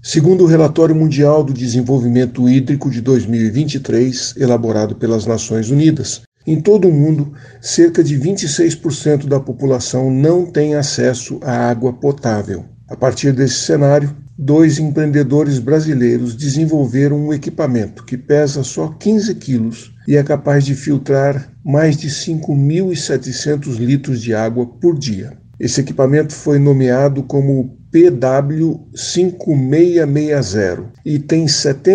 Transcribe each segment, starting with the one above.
Segundo o Relatório Mundial do Desenvolvimento Hídrico de 2023, elaborado pelas Nações Unidas, em todo o mundo, cerca de 26% da população não tem acesso à água potável. A partir desse cenário, 2 empreendedores brasileiros desenvolveram um equipamento que pesa só 15 quilos e é capaz de filtrar mais de 5.700 litros de água por dia. Esse equipamento foi nomeado como PW5660 e tem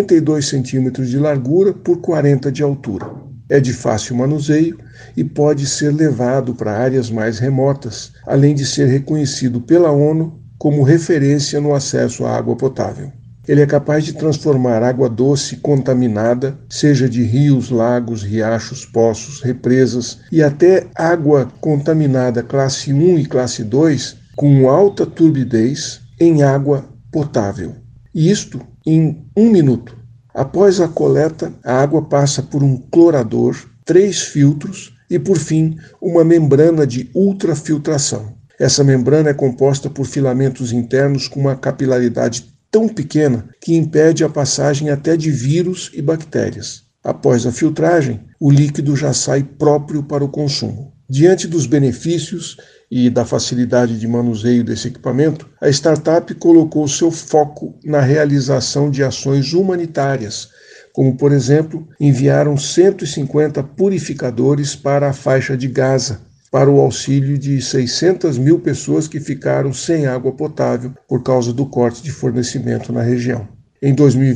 72 centímetros de largura por 40 de altura. É de fácil manuseio e pode ser levado para áreas mais remotas, além de ser reconhecido pela ONU como referência no acesso à água potável. Ele é capaz de transformar água doce contaminada, seja de rios, lagos, riachos, poços, represas e até água contaminada classe 1 e classe 2, com alta turbidez, em água potável. E isto em 1 minuto. Após a coleta, a água passa por um clorador, 3 filtros e, por fim, uma membrana de ultrafiltração. Essa membrana é composta por filamentos internos com uma capilaridade tão pequena que impede a passagem até de vírus e bactérias. Após a filtragem, o líquido já sai próprio para o consumo. Diante dos benefícios e da facilidade de manuseio desse equipamento, a startup colocou seu foco na realização de ações humanitárias, como, por exemplo, enviaram 150 purificadores para a faixa de Gaza, para o auxílio de 600 mil pessoas que ficaram sem água potável por causa do corte de fornecimento na região. Em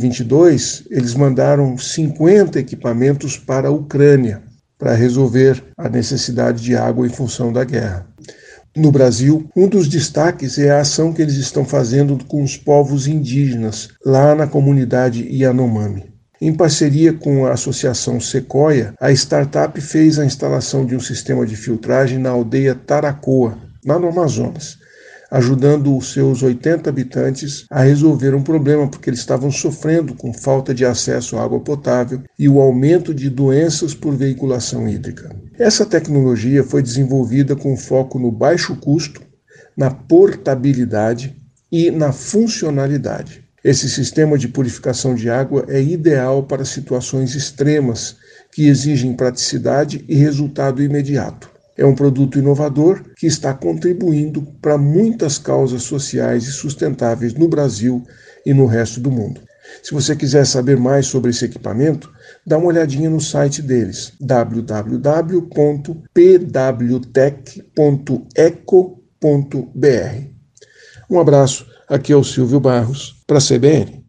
2022, eles mandaram 50 equipamentos para a Ucrânia, para resolver a necessidade de água em função da guerra. No Brasil, um dos destaques é a ação que eles estão fazendo com os povos indígenas, lá na comunidade Yanomami. Em parceria com a Associação Sequoia, a startup fez a instalação de um sistema de filtragem na aldeia Taracoa, lá no Amazonas, ajudando os seus 80 habitantes a resolver um problema, porque eles estavam sofrendo com falta de acesso à água potável e o aumento de doenças por veiculação hídrica. Essa tecnologia foi desenvolvida com foco no baixo custo, na portabilidade e na funcionalidade. Esse sistema de purificação de água é ideal para situações extremas que exigem praticidade e resultado imediato. É um produto inovador que está contribuindo para muitas causas sociais e sustentáveis no Brasil e no resto do mundo. Se você quiser saber mais sobre esse equipamento, dá uma olhadinha no site deles, www.pwtech.eco.br. Um abraço, aqui é o Silvio Barros, para a CBN.